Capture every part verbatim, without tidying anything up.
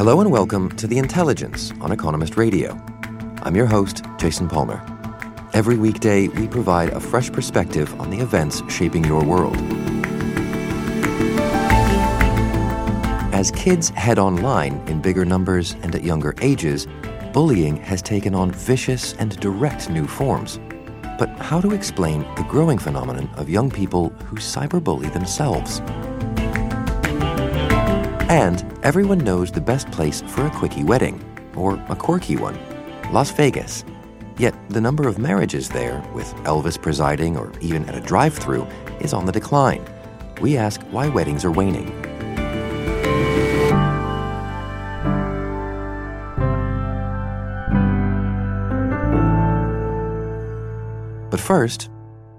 Hello and welcome to The Intelligence on Economist Radio. I'm your host, Jason Palmer. Every weekday, we provide a fresh perspective on the events shaping your world. As kids head online in bigger numbers and at younger ages, bullying has taken on vicious and direct new forms. But how to explain the growing phenomenon of young people who cyberbully themselves? And everyone knows the best place for a quickie wedding, or a quirky one, Las Vegas. Yet the number of marriages there, with Elvis presiding or even at a drive-thru, is on the decline. We ask why weddings are waning. But first,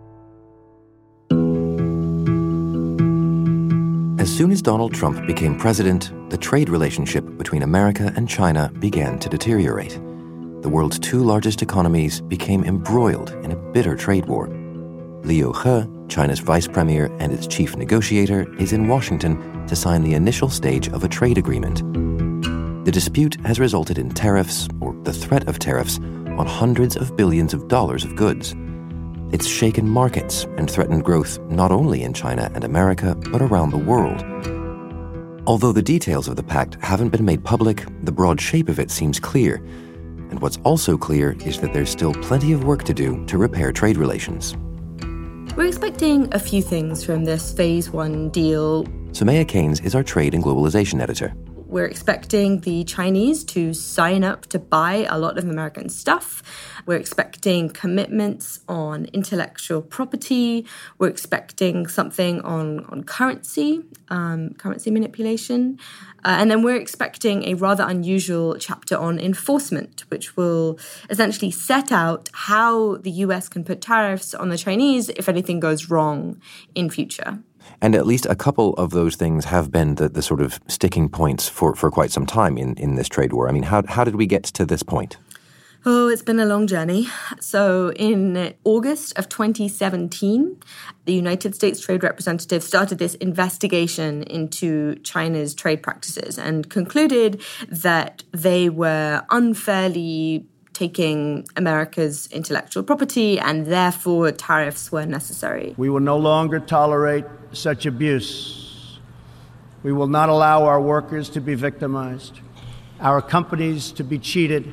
as soon as Donald Trump became president, the trade relationship between America and China began to deteriorate. The world's two largest economies became embroiled in a bitter trade war. Liu He, China's vice premier and its chief negotiator, is in Washington to sign the initial stage of a trade agreement. The dispute has resulted in tariffs, or the threat of tariffs, on hundreds of billions of dollars of goods. It's shaken markets and threatened growth not only in China and America, but around the world. Although the details of the pact haven't been made public, the broad shape of it seems clear. And what's also clear is that there's still plenty of work to do to repair trade relations. We're expecting a few things from this phase one deal. Soumaya Keynes is our trade and globalization editor. We're expecting the Chinese to sign up to buy a lot of American stuff. We're expecting commitments on intellectual property. We're expecting something on, on currency, um, currency manipulation. Uh, and then we're expecting a rather unusual chapter on enforcement, which will essentially set out how the U S can put tariffs on the Chinese if anything goes wrong in future. And at least a couple of those things have been the, the sort of sticking points for, for quite some time in, in this trade war. I mean, how how did we get to this point? Oh, it's been a long journey. So in August of twenty seventeen, the United States Trade Representative started this investigation into China's trade practices and concluded that they were unfairly taking America's intellectual property, and therefore tariffs were necessary. We will no longer tolerate such abuse. We will not allow our workers to be victimized, our companies to be cheated,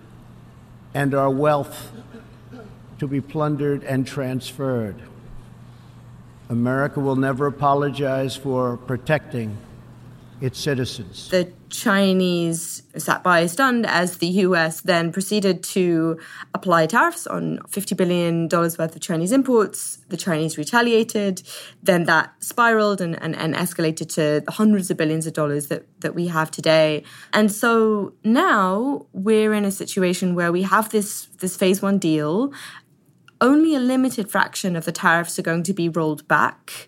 and our wealth to be plundered and transferred. America will never apologize for protecting its citizens. The Chinese sat by stunned as the U S then proceeded to apply tariffs on fifty billion dollars worth of Chinese imports. The Chinese retaliated. Then that spiraled and, and, and escalated to the hundreds of billions of dollars that, that we have today. And so now we're in a situation where we have this, this phase one deal. Only a limited fraction of the tariffs are going to be rolled back.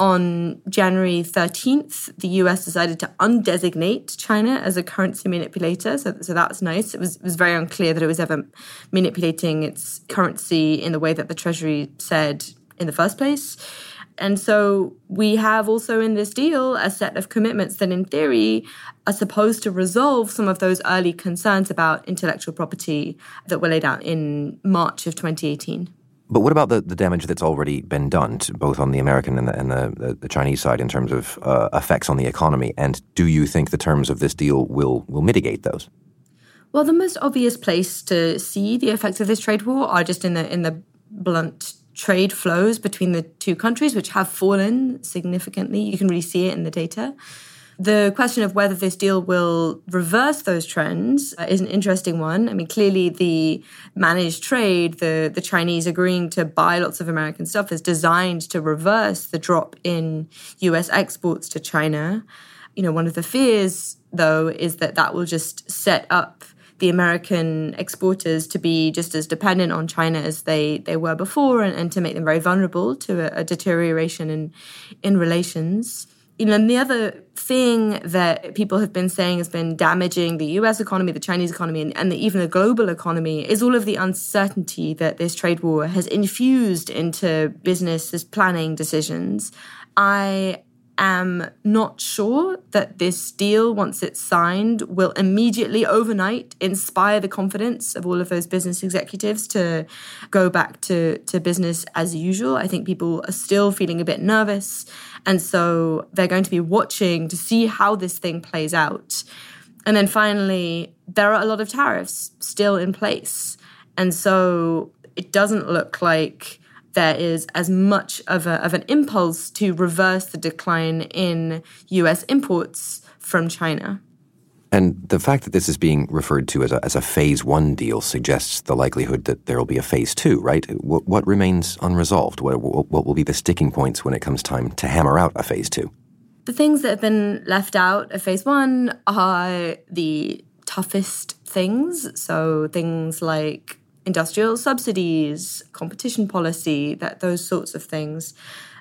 On January thirteenth, the U S decided to undesignate China as a currency manipulator, so, so that's nice. It was, it was very unclear that it was ever manipulating its currency in the way that the Treasury said in the first place. And so we have also in this deal a set of commitments that in theory are supposed to resolve some of those early concerns about intellectual property that were laid out in March of twenty eighteen. But what about the, the damage that's already been done, to both on the American and the, and the, the, the Chinese side in terms of uh, effects on the economy? And do you think the terms of this deal will, will mitigate those? Well, the most obvious place to see the effects of this trade war are just in the in the blunt trade flows between the two countries, which have fallen significantly. You can really see it in the data. The question of whether this deal will reverse those trends uh, is an interesting one. I mean, clearly the managed trade, the, the Chinese agreeing to buy lots of American stuff, is designed to reverse the drop in U S exports to China. You know, one of the fears, though, is that that will just set up the American exporters to be just as dependent on China as they, they were before, and, and to make them very vulnerable to a, a deterioration in, in relations. You know, and the other thing that people have been saying has been damaging the U S economy, the Chinese economy, and, and the, even the global economy is all of the uncertainty that this trade war has infused into business planning decisions. I am not sure that this deal, once it's signed, will immediately, overnight, inspire the confidence of all of those business executives to go back to, to business as usual. I think people are still feeling a bit nervous. And so they're going to be watching to see how this thing plays out. And then finally, there are a lot of tariffs still in place. And so it doesn't look like there is as much of, a, of an impulse to reverse the decline in U S imports from China. And the fact that this is being referred to as a, as a phase one deal suggests the likelihood that there will be a phase two, right? What, what remains unresolved? What, what will be the sticking points when it comes time to hammer out a phase two? The things that have been left out of phase one are the toughest things. So things like industrial subsidies, competition policy, that those sorts of things.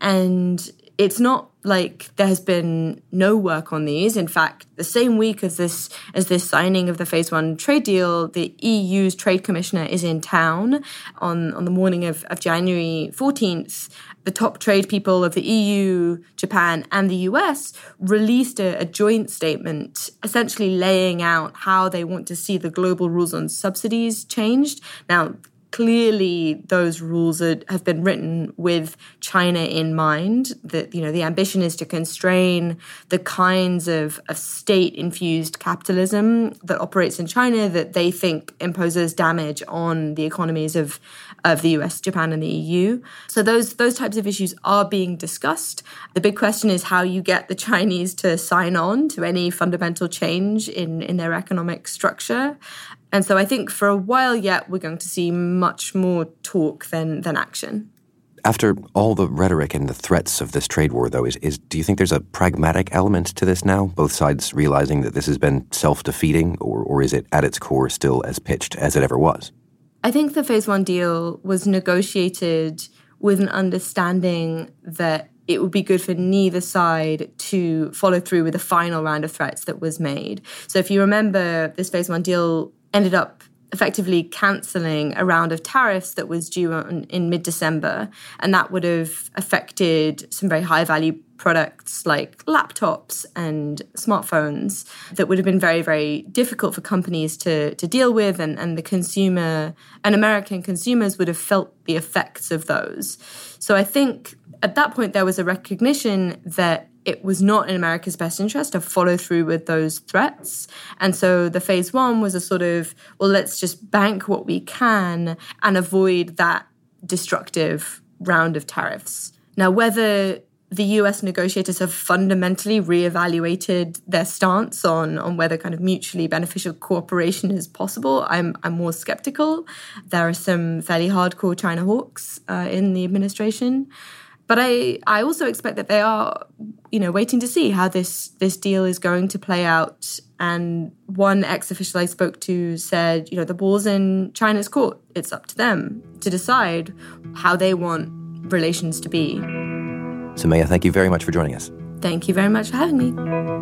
And it's not like there has been no work on these. In fact, the same week as this as this signing of the phase one trade deal, the E U's trade commissioner is in town on, on the morning of, of January fourteenth. The top trade people of the E U, Japan, and the U S released a, a joint statement essentially laying out how they want to see the global rules on subsidies changed. Now, clearly, those rules are, have been written with China in mind. That, you know, the ambition is to constrain the kinds of, of state-infused capitalism that operates in China that they think imposes damage on the economies of, of the U S, Japan, and the E U. So those those types of issues are being discussed. The big question is how you get the Chinese to sign on to any fundamental change in, in their economic structure. And so I think for a while yet, we're going to see much more talk than, than action. After all the rhetoric and the threats of this trade war, though, is, is do you think there's a pragmatic element to this now? Both sides realizing that this has been self-defeating, or, or is it at its core still as pitched as it ever was? I think the phase one deal was negotiated with an understanding that it would be good for neither side to follow through with the final round of threats that was made. So if you remember, this phase one deal ended up effectively cancelling a round of tariffs that was due on, in mid-December, and that would have affected some very high-value products like laptops and smartphones that would have been very, very difficult for companies to, to deal with, and, and the consumer and American consumers would have felt the effects of those. So I think at that point there was a recognition that it was not in America's best interest to follow through with those threats. And so the phase one was a sort of, well, let's just bank what we can and avoid that destructive round of tariffs. Now, whether the U S negotiators have fundamentally reevaluated their stance on, on whether kind of mutually beneficial cooperation is possible, I'm I'm more skeptical. There are some fairly hardcore China hawks uh, in the administration. But I, I also expect that they are, you know, waiting to see how this, this deal is going to play out. And one ex-official I spoke to said, you know, the ball's in China's court. It's up to them to decide how they want relations to be. Soumaya, thank you very much for joining us. Thank you very much for having me.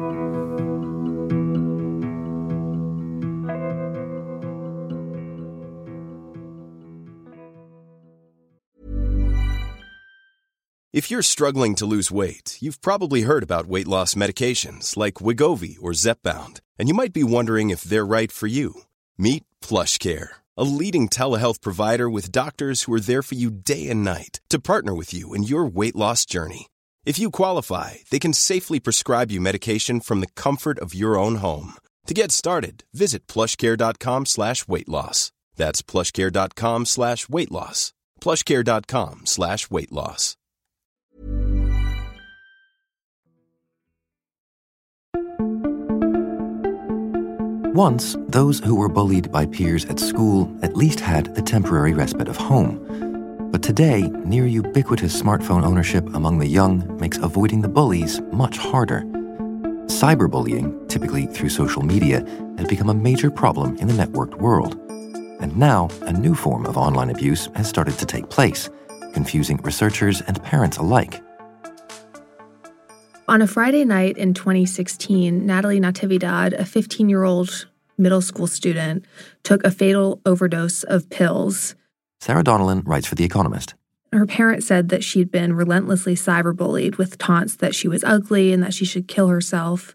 If you're struggling to lose weight, you've probably heard about weight loss medications like Wegovy or Zepbound, and you might be wondering if they're right for you. Meet PlushCare, a leading telehealth provider with doctors who are there for you day and night to partner with you in your weight loss journey. If you qualify, they can safely prescribe you medication from the comfort of your own home. To get started, visit plushcare.com slash weight loss. That's plushcare.com slash weight loss. plushcare.com slash weight loss. Once, those who were bullied by peers at school at least had the temporary respite of home. But today, near ubiquitous smartphone ownership among the young makes avoiding the bullies much harder. Cyberbullying, typically through social media, has become a major problem in the networked world. And now, a new form of online abuse has started to take place, confusing researchers and parents alike. On a Friday night in twenty sixteen, Natalie Natividad, a fifteen-year-old middle school student, took a fatal overdose of pills. Sarah Donnellan writes for The Economist. Her parents said that she'd been relentlessly cyberbullied with taunts that she was ugly and that she should kill herself.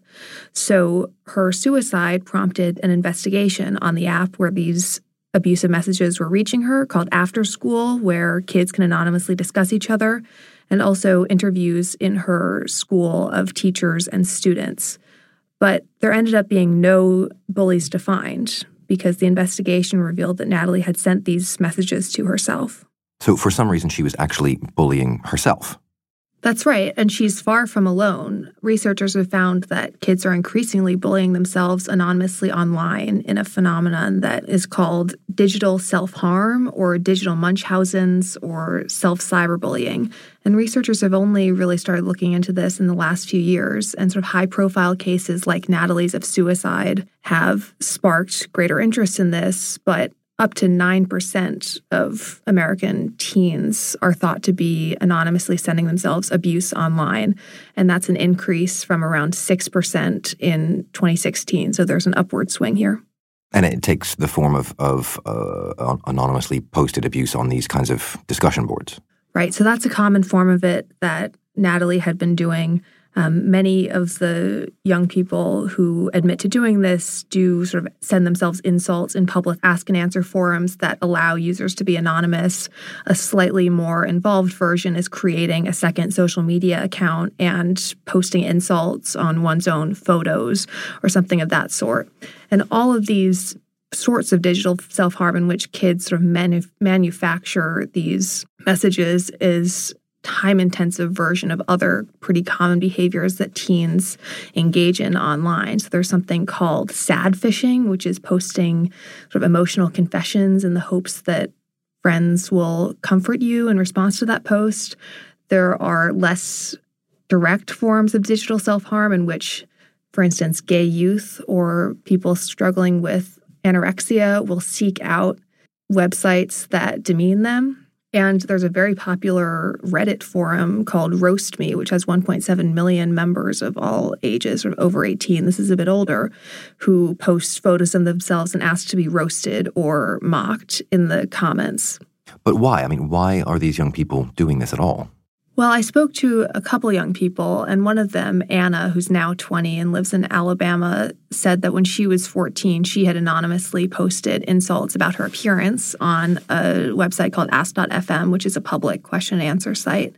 So her suicide prompted an investigation on the app where these abusive messages were reaching her, called After School, where kids can anonymously discuss each other, and also interviews in her school of teachers and students. But there ended up being no bullies to find because the investigation revealed that Natalie had sent these messages to herself. So for some reason, she was actually bullying herself. That's right, and she's far from alone. Researchers have found that kids are increasingly bullying themselves anonymously online in a phenomenon that is called digital self-harm or digital Munchausen's or self-cyberbullying. And researchers have only really started looking into this in the last few years, and sort of high-profile cases like Natalie's of suicide have sparked greater interest in this, but up to nine percent of American teens are thought to be anonymously sending themselves abuse online, and that's an increase from around six percent in twenty sixteen. So there's an upward swing here. And it takes the form of, of uh, anonymously posted abuse on these kinds of discussion boards. Right. So that's a common form of it that Natalie had been doing. Um, many of the young people who admit to doing this do sort of send themselves insults in public ask and answer forums that allow users to be anonymous. A slightly more involved version is creating a second social media account and posting insults on one's own photos or something of that sort. And all of these sorts of digital self-harm in which kids sort of manu- manufacture these messages is time-intensive version of other pretty common behaviors that teens engage in online. So there's something called sad phishing, which is posting sort of emotional confessions in the hopes that friends will comfort you in response to that post. There are less direct forms of digital self-harm in which, for instance, gay youth or people struggling with anorexia will seek out websites that demean them. And there's a very popular Reddit forum called Roast Me, which has one point seven million members of all ages, sort of over eighteen. This is a bit older, who post photos of themselves and ask to be roasted or mocked in the comments. But why? I mean, why are these young people doing this at all? Well, I spoke to a couple young people, and one of them, Anna, who's now twenty and lives in Alabama, said that when she was fourteen, she had anonymously posted insults about her appearance on a website called ask dot f m, which is a public question and answer site.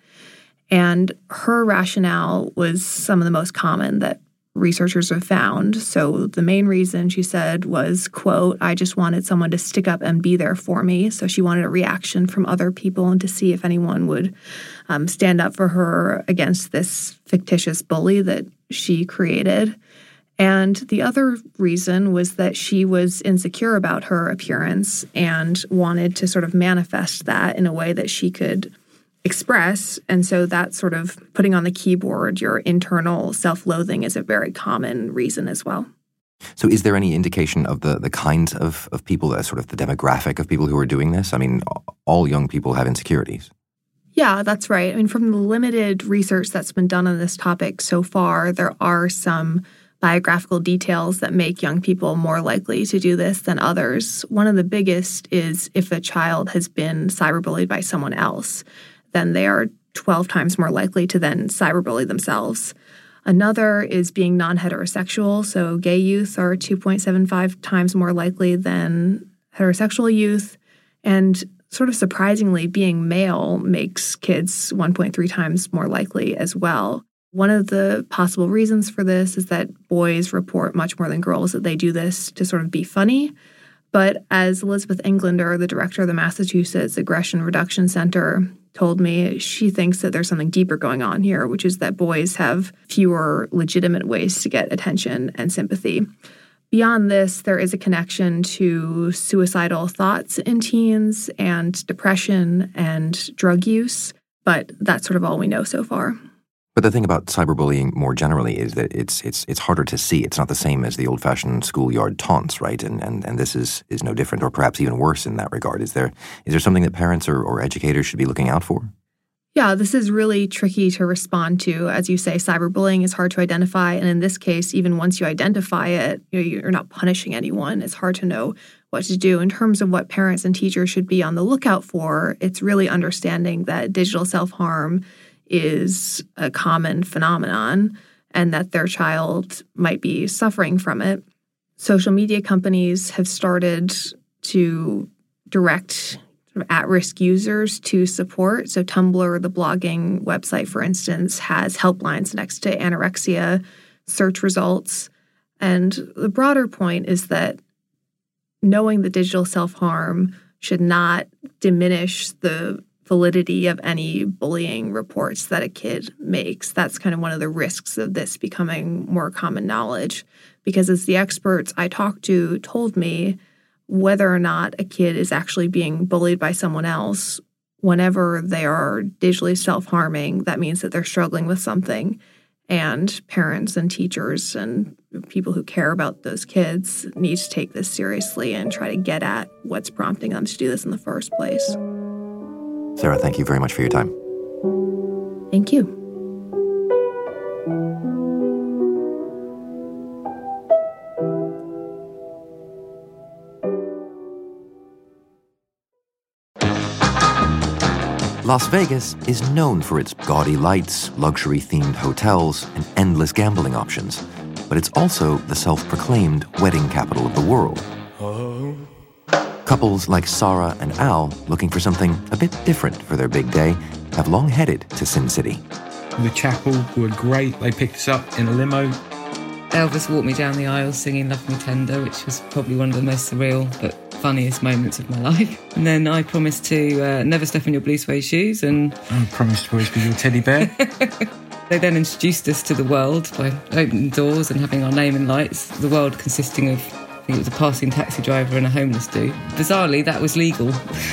And her rationale was some of the most common that researchers have found. So the main reason, she said, was, quote, I just wanted someone to stick up and be there for me. So she wanted a reaction from other people and to see if anyone would um, stand up for her against this fictitious bully that she created. And the other reason was that she was insecure about her appearance and wanted to sort of manifest that in a way that she could express. And so that sort of putting on the keyboard your internal self-loathing is a very common reason as well. So is there any indication of the, the kinds of, of people, that sort of the demographic of people who are doing this? I mean, all young people have insecurities. Yeah, that's right. I mean, from the limited research that's been done on this topic so far, there are some biographical details that make young people more likely to do this than others. One of the biggest is if a child has been cyberbullied by someone else, then they are twelve times more likely to then cyberbully themselves. Another is being non-heterosexual. So gay youth are two point seven five times more likely than heterosexual youth. And sort of surprisingly, being male makes kids one point three times more likely as well. One of the possible reasons for this is that boys report much more than girls that they do this to sort of be funny. But as Elizabeth Englander, the director of the Massachusetts Aggression Reduction Center, told me, she thinks that there's something deeper going on here, which is that boys have fewer legitimate ways to get attention and sympathy. Beyond this, there is a connection to suicidal thoughts in teens and depression and drug use, but that's sort of all we know so far. But the thing about cyberbullying more generally is that it's it's it's harder to see. It's not the same as the old-fashioned schoolyard taunts, right? And and and this is is no different, or perhaps even worse in that regard. Is there is there something that parents or, or educators should be looking out for? Yeah, this is really tricky to respond to. As you say, cyberbullying is hard to identify. And in this case, even once you identify it, you're not punishing anyone. It's hard to know what to do. In terms of what parents and teachers should be on the lookout for, it's really understanding that digital self-harm is a common phenomenon and that their child might be suffering from it. Social media companies have started to direct sort of at-risk users to support. So Tumblr, the blogging website, for instance, has helplines next to anorexia search results. And the broader point is that knowing that digital self-harm should not diminish the validity of any bullying reports that a kid makes. That's kind of one of the risks of this becoming more common knowledge. Because as the experts I talked to told me, whether or not a kid is actually being bullied by someone else, whenever they are digitally self-harming, that means that they're struggling with something. And parents and teachers and people who care about those kids need to take this seriously and try to get at what's prompting them to do this in the first place. Sarah, thank you very much for your time. Thank you. Las Vegas is known for its gaudy lights, luxury-themed hotels, and endless gambling options. But it's also the self-proclaimed wedding capital of the world. Oh. Couples like Sarah and Al, looking for something a bit different for their big day, have long headed to Sin City. The chapel were great. They picked us up in a limo. Elvis walked me down the aisle singing Love Me Tender, which was probably one of the most surreal but funniest moments of my life. And then I promised to uh, never step on your blue suede shoes, and I promised to always be your teddy bear. They then introduced us to the world by opening doors and having our name in lights, the world consisting of, I think it was a passing taxi driver and a homeless dude. Bizarrely, that was legal.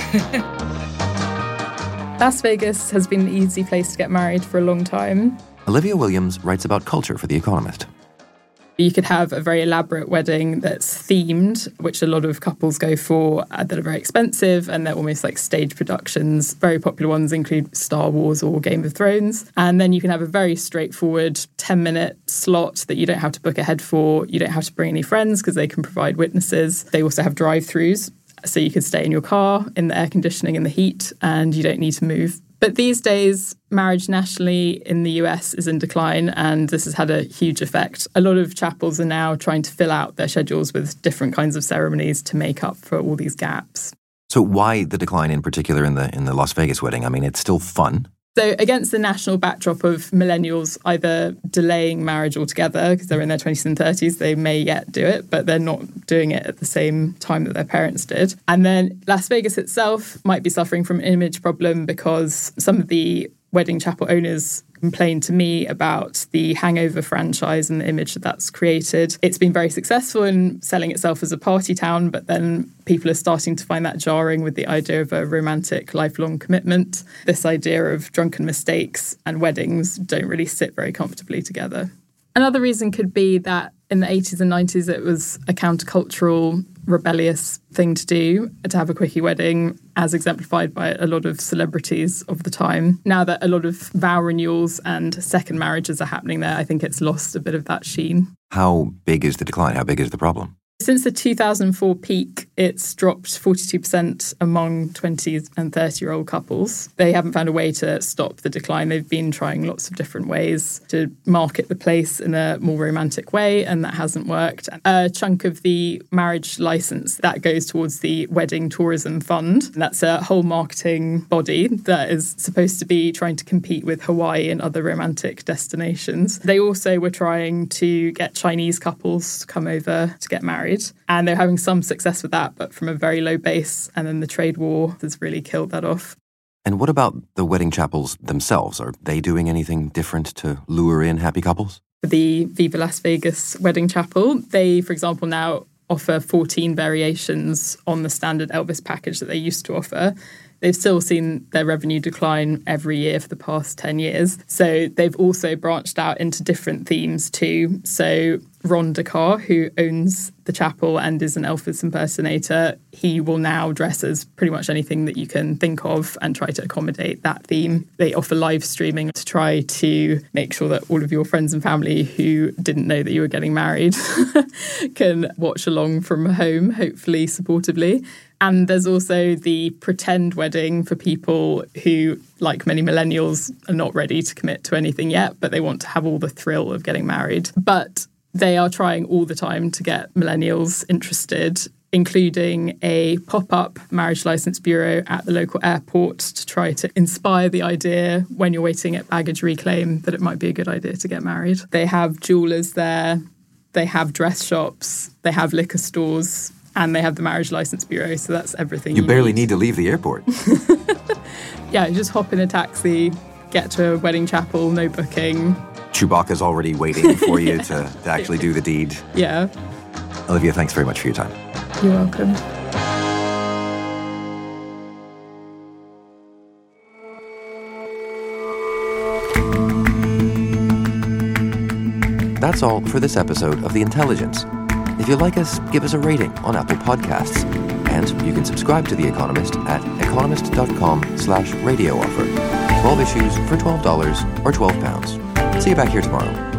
Las Vegas has been an easy place to get married for a long time. Olivia Williams writes about culture for The Economist. You could have a very elaborate wedding that's themed, which a lot of couples go for, uh, that are very expensive, and they're almost like stage productions. Very popular ones include Star Wars or Game of Thrones. And then you can have a very straightforward ten-minute slot that you don't have to book ahead for. You don't have to bring any friends because they can provide witnesses. They also have drive-thrus, so you could stay in your car in the air conditioning and the heat, and you don't need to move. But these days, marriage nationally in the U S is in decline, and this has had a huge effect. A lot of chapels are now trying to fill out their schedules with different kinds of ceremonies to make up for all these gaps. So why the decline in particular in the in the Las Vegas wedding? I mean, it's still fun. So against the national backdrop of millennials either delaying marriage altogether because they're in their twenties and thirties, they may yet do it, but they're not doing it at the same time that their parents did. And then Las Vegas itself might be suffering from an image problem because some of the wedding chapel owners complained to me about the Hangover franchise and the image that that's created. It's been very successful in selling itself as a party town, but then people are starting to find that jarring with the idea of a romantic lifelong commitment. This idea of drunken mistakes and weddings don't really sit very comfortably together. Another reason could be that in the eighties and nineties, it was a countercultural, rebellious thing to do, to have a quickie wedding, as exemplified by a lot of celebrities of the time. Now that a lot of vow renewals and second marriages are happening there, I think it's lost a bit of that sheen. How big is the decline? How big is the problem? Since the two thousand four peak, it's dropped forty-two percent among twenty and thirty-year-old couples. They haven't found a way to stop the decline. They've been trying lots of different ways to market the place in a more romantic way, and that hasn't worked. A chunk of the marriage license, that goes towards the Wedding Tourism Fund. And that's a whole marketing body that is supposed to be trying to compete with Hawaii and other romantic destinations. They also were trying to get Chinese couples to come over to get married. And they're having some success with that, but from a very low base. And then the trade war has really killed that off. And what about the wedding chapels themselves? Are they doing anything different to lure in happy couples? The Viva Las Vegas Wedding Chapel, they, for example, now offer fourteen variations on the standard Elvis package that they used to offer. they've still seen their revenue decline every year for the past ten years. So they've also branched out into different themes too. So Ron DeCar, who owns the chapel and is an Elvis impersonator, he will now dress as pretty much anything that you can think of and try to accommodate that theme. They offer live streaming to try to make sure that all of your friends and family who didn't know that you were getting married can watch along from home, hopefully supportively. And there's also the pretend wedding for people who, like many millennials, are not ready to commit to anything yet, but they want to have all the thrill of getting married. But they are trying all the time to get millennials interested, including a pop-up marriage license bureau at the local airport to try to inspire the idea when you're waiting at baggage reclaim that it might be a good idea to get married. They have jewellers there, they have dress shops, they have liquor stores, and they have the marriage license bureau, so that's everything you, you barely need. need to leave the airport. Yeah, you just hop in a taxi, get to a wedding chapel, no booking. Chewbacca's already waiting for you to, to actually do the deed. Yeah. Olivia, thanks very much for your time. You're welcome. That's all for this episode of The Intelligence. If you like us, give us a rating on Apple Podcasts. And you can subscribe to The Economist at economist.com slash radio offer. twelve issues for twelve dollars or twelve pounds. See you back here tomorrow.